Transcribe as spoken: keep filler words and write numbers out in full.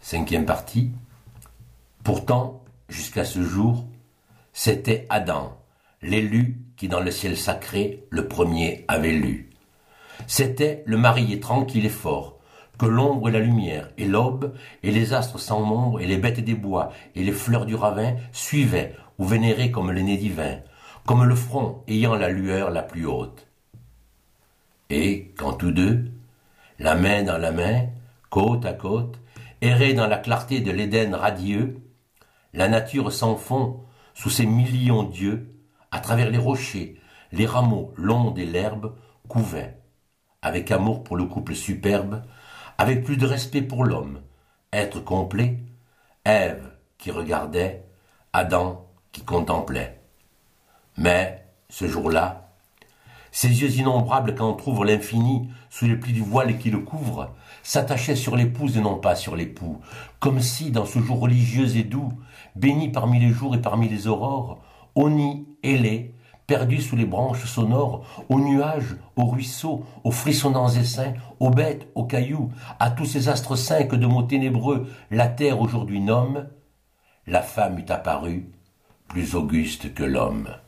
Cinquième partie. Pourtant, jusqu'à ce jour, c'était Adam, l'élu qui dans le ciel sacré le premier avait lu. C'était le marié tranquille et fort, que l'ombre et la lumière, et l'aube, et les astres sans nombre, et les bêtes des bois, et les fleurs du ravin suivaient ou vénéraient comme l'aîné divin, comme le front ayant la lueur la plus haute. Et, quand tous deux, la main dans la main, côte à côte, erraient dans la clarté de l'Éden radieux, la nature s'enfond sous ces millions d'yeux, à travers les rochers, les rameaux, l'onde et l'herbe couvaient, avec amour pour le couple superbe, avec plus de respect pour l'homme, être complet, Ève qui regardait, Adam qui contemplait. Mais, ce jour-là, ses yeux innombrables qu'entr'ouvre l'infini sous le pli du voile qui le couvre, s'attachaient sur l'épouse et non pas sur l'époux, comme si, dans ce jour religieux et doux, béni parmi les jours et parmi les aurores, au nid ailé, perdu sous les branches sonores, aux nuages, aux ruisseaux, aux frissonnants essaims, aux bêtes, aux cailloux, à tous ces astres saints que de mots ténébreux la terre aujourd'hui nomme, la femme eût apparu plus auguste que l'homme.